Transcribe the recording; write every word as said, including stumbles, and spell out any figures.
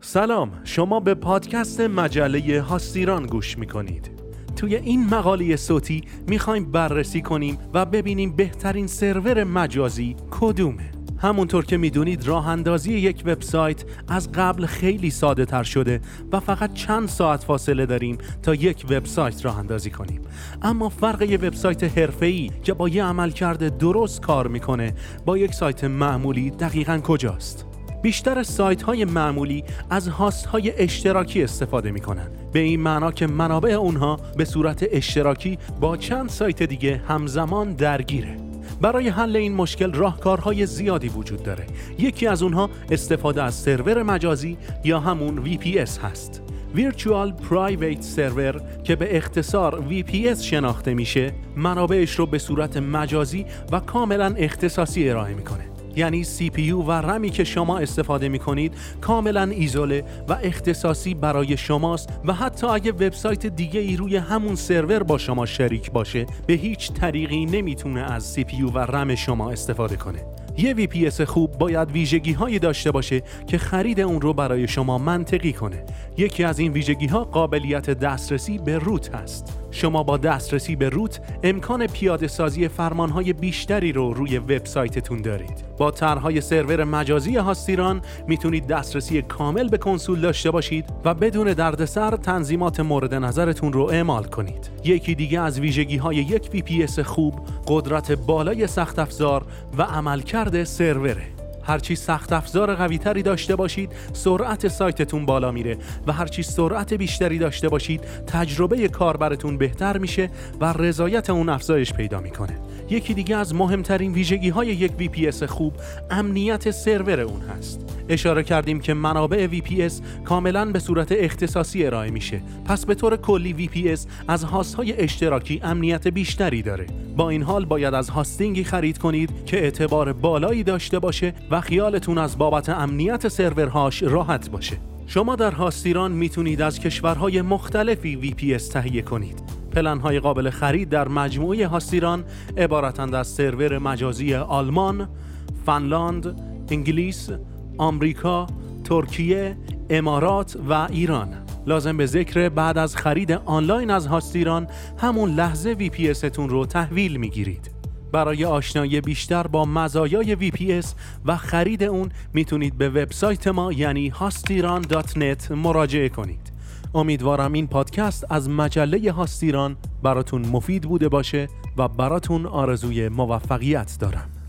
سلام، شما به پادکست مجله هاستیران گوش میکنید. توی این مقاله صوتی میخوایم بررسی کنیم و ببینیم بهترین سرور مجازی کدومه. همونطور که میدونید راه اندازی یک وبسایت از قبل خیلی ساده تر شده و فقط چند ساعت فاصله داریم تا یک وبسایت راه اندازی کنیم. اما فرق یک وبسایت حرفه‌ای که با یه عملکرد درست کار میکنه با یک سایت معمولی دقیقاً کجاست؟ بیشتر سایت های معمولی از هاست های اشتراکی استفاده می کنن. به این معنا که منابع اونها به صورت اشتراکی با چند سایت دیگه همزمان درگیره. برای حل این مشکل راهکارهای زیادی وجود داره. یکی از اونها استفاده از سرور مجازی یا همون وی پی اس هست. Virtual Private Server که به اختصار وی پی اس شناخته میشه، منابعش رو به صورت مجازی و کاملا اختصاصی ارائه میکنه. یعنی سی پی یو و رمی که شما استفاده می کنید کاملا ایزوله و اختصاصی برای شماست و حتی اگه وبسایت دیگه ای روی همون سرور با شما شریک باشه به هیچ طریقی نمیتونه از سی پی یو و رم شما استفاده کنه. یه وی پی اس خوب باید ویژگی هایی داشته باشه که خرید اون رو برای شما منطقی کنه. یکی از این ویژگی ها قابلیت دسترسی به روت هست. شما با دسترسی به روت امکان پیاده سازی فرمان های بیشتری رو روی وبسایتتون دارید. با طرحهای سرور مجازی هاستیران میتونید دسترسی کامل به کنسول داشته باشید و بدون دردسر تنظیمات مورد نظرتون رو اعمال کنید. یکی دیگه از ویژگی های یک وی پی اس خوب قدرت بالای سخت افزار و عملکرد سروره. هرچی سخت افزار قوی تری داشته باشید سرعت سایتتون بالا میره و هرچی سرعت بیشتری داشته باشید تجربه کاربرتون بهتر میشه و رضایت اون افزایش پیدا میکنه. یکی دیگه از مهمترین ویژگی های یک وی پی اس خوب امنیت سرور اون هست. اشاره کردیم که منابع وی پی اس کاملا به صورت اختصاصی ارائه میشه، پس به طور کلی وی پی اس از هاست های اشتراکی امنیت بیشتری داره. با این حال باید از هاستینگی خرید کنید که اعتبار بالایی داشته باشه و خیالتون از بابت امنیت سرورهاش راحت باشه. شما در هاستیران میتونید از کشورهای مختلفی وی پی اس تهیه کنید. پلن‌های قابل خرید در مجموعه هاستیران عبارتند از سرور مجازی آلمان، فنلاند، انگلیس، آمریکا، ترکیه، امارات و ایران. لازم به ذکر بعد از خرید آنلاین از هاستیران همون لحظه وی پی اس تون رو تحویل میگیرید. برای آشنایی بیشتر با مزایای وی پی اس و خرید اون میتونید به وبسایت ما یعنی هاستیران دات نت مراجعه کنید. امیدوارم این پادکست از مجله هاستیران براتون مفید بوده باشه و براتون آرزوی موفقیت دارم.